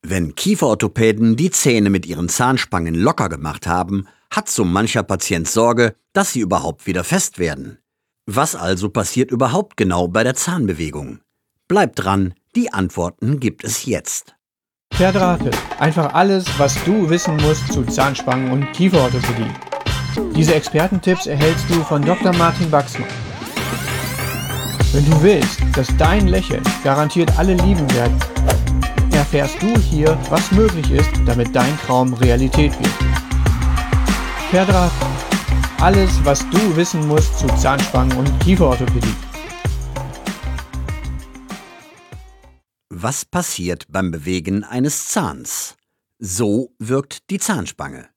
Wenn Kieferorthopäden die Zähne mit ihren Zahnspangen locker gemacht haben, hat so mancher Patient Sorge, dass sie überhaupt wieder fest werden. Was also passiert überhaupt genau bei der Zahnbewegung? Bleibt dran, die Antworten gibt es jetzt. Verdrahtet. Einfach alles, was du wissen musst zu Zahnspangen und Kieferorthopädie. Diese Expertentipps erhältst du von Dr. Martin Baxmann. Wenn du willst, dass dein Lächeln garantiert alle lieben werden, erfährst du hier, was möglich ist, damit dein Traum Realität wird. Verdrahtet. Alles, was du wissen musst zu Zahnspangen und Kieferorthopädie. Was passiert beim Bewegen eines Zahns? So wirkt die Zahnspange.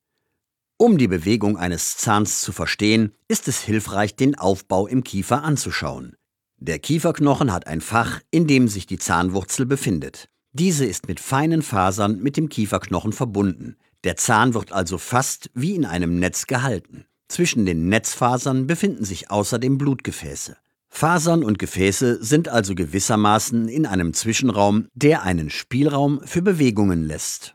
Um die Bewegung eines Zahns zu verstehen, ist es hilfreich, den Aufbau im Kiefer anzuschauen. Der Kieferknochen hat ein Fach, in dem sich die Zahnwurzel befindet. Diese ist mit feinen Fasern mit dem Kieferknochen verbunden. Der Zahn wird also fast wie in einem Netz gehalten. Zwischen den Netzfasern befinden sich außerdem Blutgefäße. Fasern und Gefäße sind also gewissermaßen in einem Zwischenraum, der einen Spielraum für Bewegungen lässt.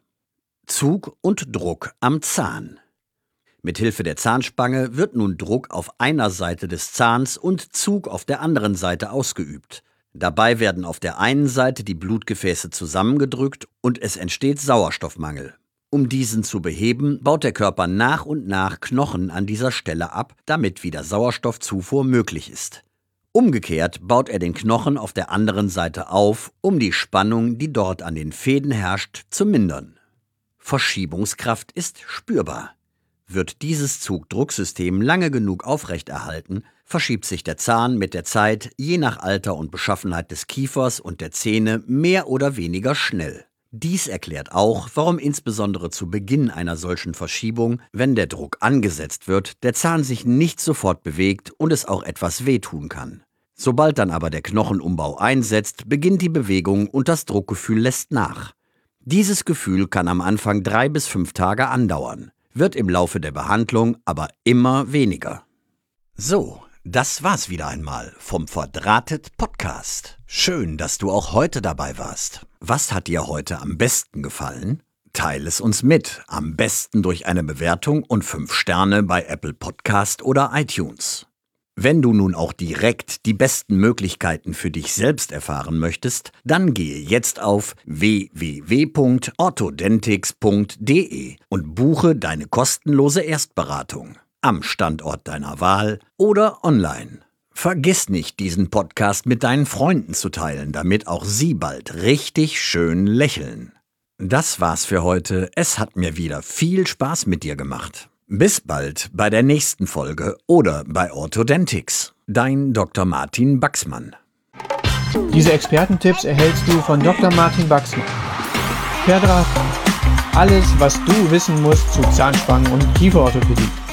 Zug und Druck am Zahn. Mithilfe der Zahnspange wird nun Druck auf einer Seite des Zahns und Zug auf der anderen Seite ausgeübt. Dabei werden auf der einen Seite die Blutgefäße zusammengedrückt und es entsteht Sauerstoffmangel. Um diesen zu beheben, baut der Körper nach und nach Knochen an dieser Stelle ab, damit wieder Sauerstoffzufuhr möglich ist. Umgekehrt baut er den Knochen auf der anderen Seite auf, um die Spannung, die dort an den Fäden herrscht, zu mindern. Verschiebungskraft ist spürbar. Wird dieses Zugdrucksystem lange genug aufrechterhalten, verschiebt sich der Zahn mit der Zeit, je nach Alter und Beschaffenheit des Kiefers und der Zähne, mehr oder weniger schnell. Dies erklärt auch, warum insbesondere zu Beginn einer solchen Verschiebung, wenn der Druck angesetzt wird, der Zahn sich nicht sofort bewegt und es auch etwas wehtun kann. Sobald dann aber der Knochenumbau einsetzt, beginnt die Bewegung und das Druckgefühl lässt nach. Dieses Gefühl kann am Anfang 3 bis 5 Tage andauern, wird im Laufe der Behandlung aber immer weniger. So, das war's wieder einmal vom Verdrahtet Podcast. Schön, dass du auch heute dabei warst. Was hat dir heute am besten gefallen? Teile es uns mit, am besten durch eine Bewertung und 5 Sterne bei Apple Podcast oder iTunes. Wenn du nun auch direkt die besten Möglichkeiten für dich selbst erfahren möchtest, dann gehe jetzt auf www.orthodentics.de und buche deine kostenlose Erstberatung am Standort deiner Wahl oder online. Vergiss nicht, diesen Podcast mit deinen Freunden zu teilen, damit auch sie bald richtig schön lächeln. Das war's für heute. Es hat mir wieder viel Spaß mit dir gemacht. Bis bald bei der nächsten Folge oder bei Orthodentics. Dein Dr. Martin Baxmann. Diese Expertentipps erhältst du von Dr. Martin Baxmann. Verdrahtet. Alles, was du wissen musst zu Zahnspangen und Kieferorthopädie.